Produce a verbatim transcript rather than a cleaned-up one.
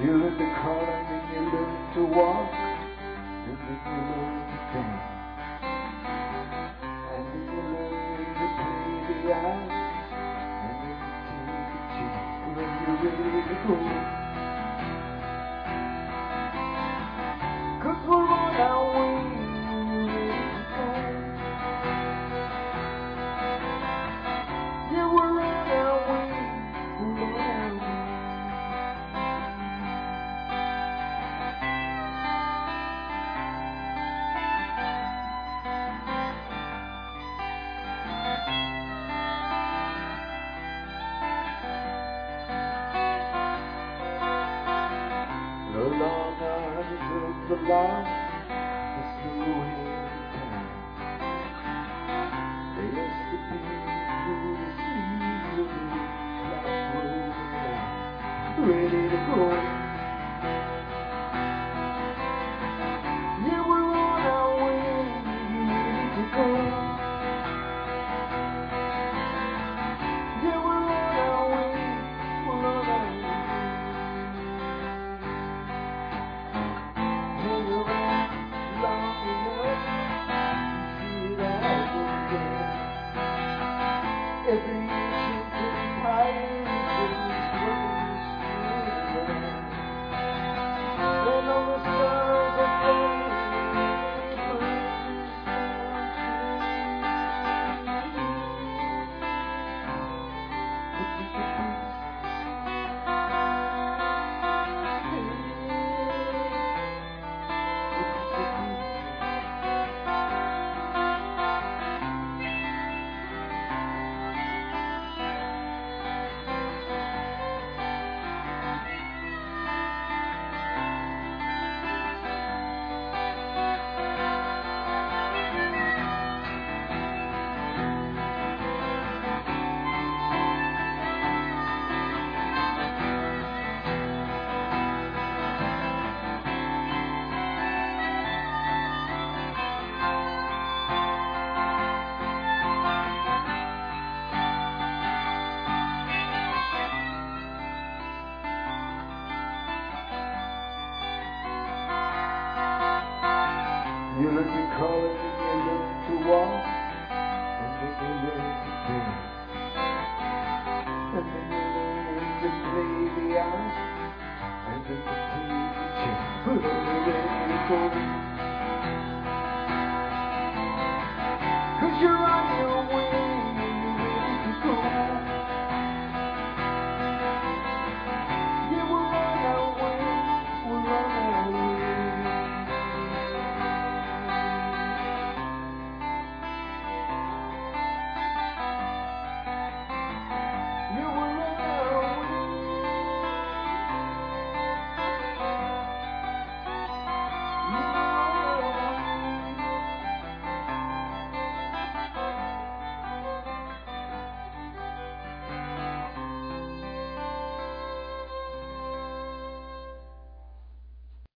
You learn to crawl and then you learn to walk, and then you learn to dance, and then you learn to play the ice, and then you take a chance when you're ready to go. Cause we're on our way, we're ready to go. Yeah, we're on our way, we're on our way. The long arms of the law, the slow hand of time, they let the beat through the sleeves of the black robe of life, ready to go. Yeah, we're on our way, ready to go. Yeah, we're on our way, we're on our way. Hang around long enough to see it all go down. Every ancient empire is working straight around. And all the stars are falling and birds are You learn to crawl and then you learn to walk, and then you learn to dance, and then you learn to play the ice, and then you take a chance, but are you ready to go?